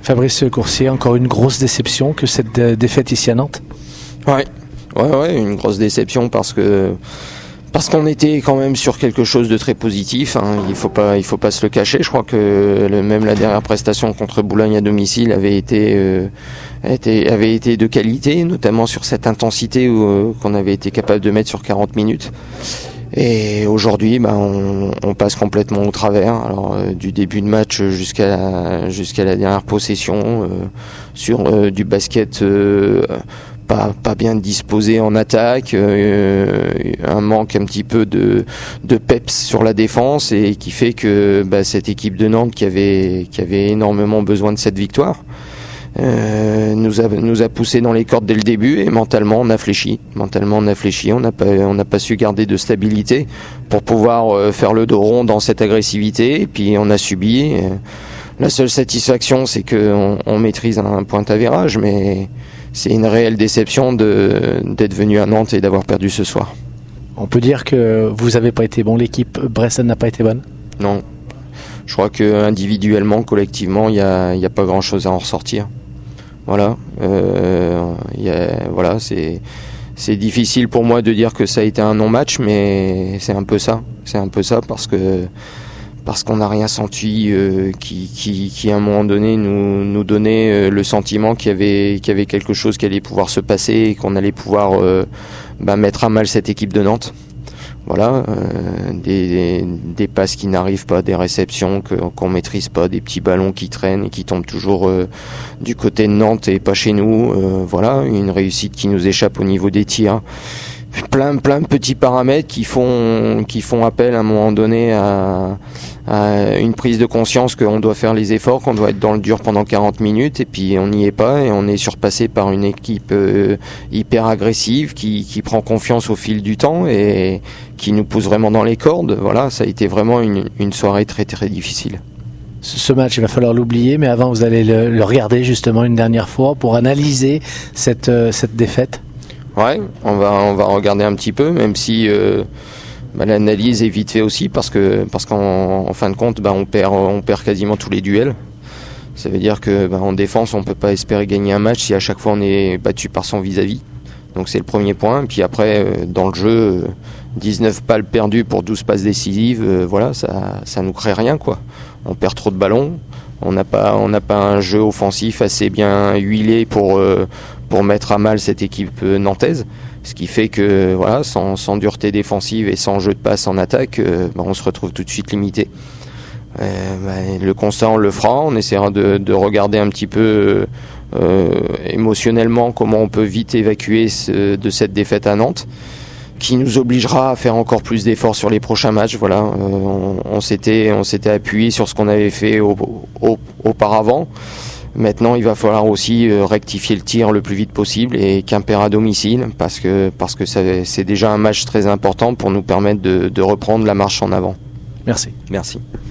Fabrice Coursier, encore une grosse déception que cette défaite ici à Nantes. Ouais, une grosse déception parce qu'on était quand même sur quelque chose de très positif. Il faut pas se le cacher. Je crois que même la dernière prestation contre Boulogne à domicile avait été de qualité, notamment sur cette intensité qu'on avait été capable de mettre sur 40 minutes. Et aujourd'hui, on passe complètement au travers. Alors du début de match jusqu'à la dernière possession, sur du basket pas bien disposé en attaque, un manque un petit peu de peps sur la défense, et qui fait que cette équipe de Nantes qui avait énormément besoin de cette victoire nous a poussé dans les cordes dès le début, et mentalement on a fléchi, on n'a pas su garder de stabilité pour pouvoir faire le dos rond dans cette agressivité, et puis on a subi. La seule satisfaction, c'est que on maîtrise un point d'avérage, mais c'est une réelle déception d'être venu à Nantes et d'avoir perdu ce soir. On peut dire que vous n'avez pas été bon, l'équipe brestoise n'a pas été bonne? Non, je crois que individuellement, collectivement, il y a pas grand chose à en ressortir. Voilà, c'est difficile pour moi de dire que ça a été un non-match, mais c'est un peu ça parce qu'on n'a rien senti qui à un moment donné nous donnait le sentiment qu'il y avait quelque chose qui allait pouvoir se passer et qu'on allait pouvoir mettre à mal cette équipe de Nantes. Voilà, des passes qui n'arrivent pas, des réceptions qu'on maîtrise pas, des petits ballons qui traînent et qui tombent toujours du côté de Nantes et pas chez nous. Voilà, une réussite qui nous échappe au niveau des tirs. Plein de petits paramètres qui font appel à un moment donné à une prise de conscience qu'on doit faire les efforts, qu'on doit être dans le dur pendant 40 minutes, et puis on n'y est pas, et on est surpassé par une équipe hyper agressive qui prend confiance au fil du temps et qui nous pousse vraiment dans les cordes. Voilà, ça a été vraiment une soirée très très difficile. Ce match, il va falloir l'oublier, mais avant vous allez le regarder justement une dernière fois pour analyser cette défaite. Ouais, on va regarder un petit peu, même si l'analyse est vite fait aussi, parce qu'en fin de compte, on perd quasiment tous les duels. Ça veut dire que en défense, on peut pas espérer gagner un match si à chaque fois on est battu par son vis-à-vis. Donc c'est le premier point. Puis après, dans le jeu, 19 balles perdues pour 12 passes décisives, voilà, ça nous crée rien, quoi. On perd trop de ballons. On n'a pas un jeu offensif assez bien huilé pour mettre à mal cette équipe nantaise, ce qui fait que voilà, sans dureté défensive et sans jeu de passe en attaque, on se retrouve tout de suite limité. Le constat, on le fera, on essaiera de regarder un petit peu émotionnellement comment on peut vite évacuer de cette défaite à Nantes, qui nous obligera à faire encore plus d'efforts sur les prochains matchs. Voilà, on s'était appuyé sur ce qu'on avait fait auparavant. Maintenant, il va falloir aussi rectifier le tir le plus vite possible, et Quimper à domicile, parce que c'est déjà un match très important pour nous permettre de reprendre la marche en avant. Merci. Merci.